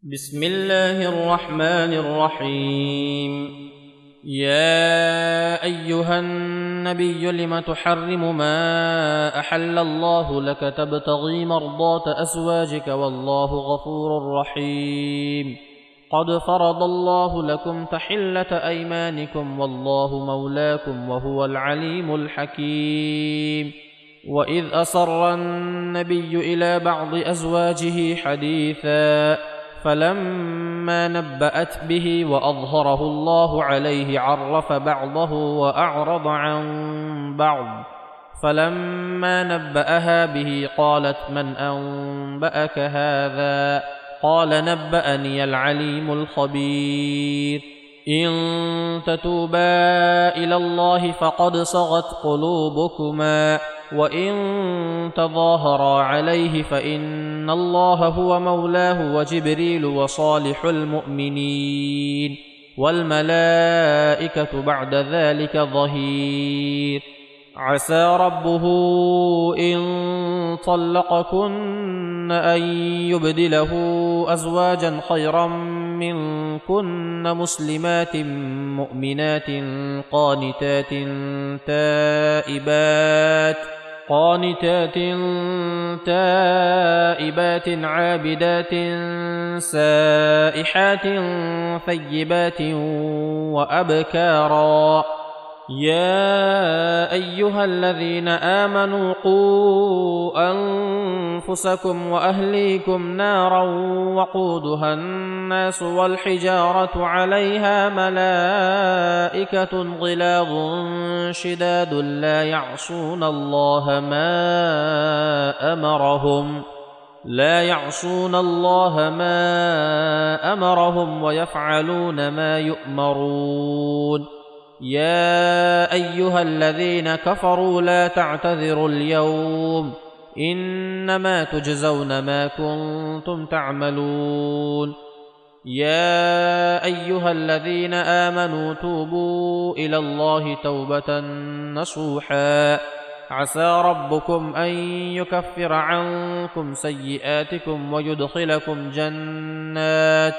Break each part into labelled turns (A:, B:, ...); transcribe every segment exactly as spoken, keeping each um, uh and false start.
A: بسم الله الرحمن الرحيم. يا أيها النبي لم تحرم ما أحل الله لك تبتغي مرضات أزواجك والله غفور رحيم. قد فرض الله لكم تحلة أيمانكم والله مولاكم وهو العليم الحكيم. وإذ أسر النبي إلى بعض أزواجه حديثا فلما نبأت به وأظهره الله عليه عرف بعضه وأعرض عن بعض، فلما نبأها به قالت من أنبأك هذا؟ قال نبأني العليم الخبير. إن تتوبا إلى الله فقد صغت قلوبكما وإن تظاهرا عليه فإن الله هو مولاه وجبريل وصالح المؤمنين والملائكة بعد ذلك ظهير. عسى ربه إن طلقكن أن يبدله أزواجا خيرا منكن مسلمات مؤمنات قانتات تائبات قانتات تائبات عابدات سائحات ثيبات وأبكارا. يا أيها الذين آمنوا قوا أنفسكم وأهليكم نارا وقودها الناس والحجارة عليها ملائكة غلاظ شداد لا يعصون الله ما أمرهم لا يعصون الله ما أمرهم ويفعلون ما يؤمرون. يا أيها الذين كفروا لا تعتذروا اليوم إنما تجزون ما كنتم تعملون. يا أيها الذين آمنوا توبوا إلى الله توبة نصوحا عسى ربكم أن يكفر عنكم سيئاتكم ويدخلكم جنات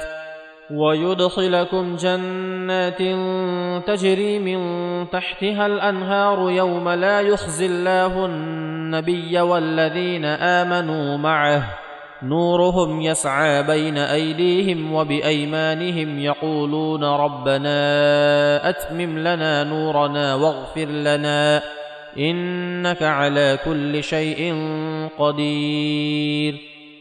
A: ويدخلكم جنات تجري من تحتها الأنهار يوم لا يخزي الله النبي والذين آمنوا معه نورهم يسعى بين أيديهم وبأيمانهم يقولون ربنا أتمم لنا نورنا واغفر لنا إنك على كل شيء قدير.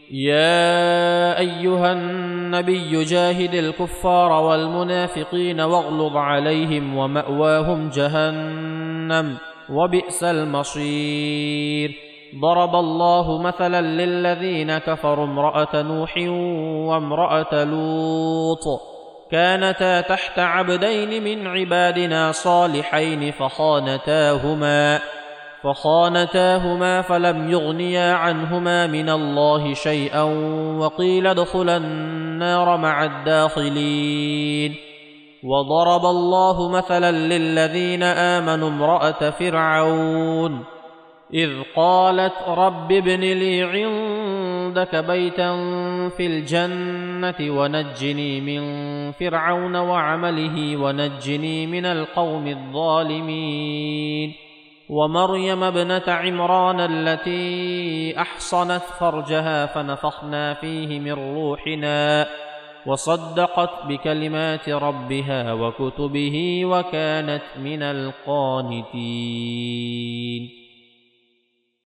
A: يا أيها النبي جاهد الكفار والمنافقين واغلظ عليهم ومأواهم جهنم وبئس المصير. ضرب الله مثلا للذين كفروا امرأة نوح وامرأة لوط كانتا تحت عبدين من عبادنا صالحين فخانتاهما فخانتاهما فلم يغنيا عنهما من الله شيئا وقيل ادخلا النار مع الداخلين. وضرب الله مثلا للذين آمنوا امرأة فرعون إذ قالت رب ابن لي عندك بيتا في الجنة ونجني من فرعون وعمله ونجني من القوم الظالمين. ومريم ابنة عمران التي أحصنت فرجها فنفخنا فيه من روحنا وصدقت بكلمات ربها وكتبه وكانت من القانتين.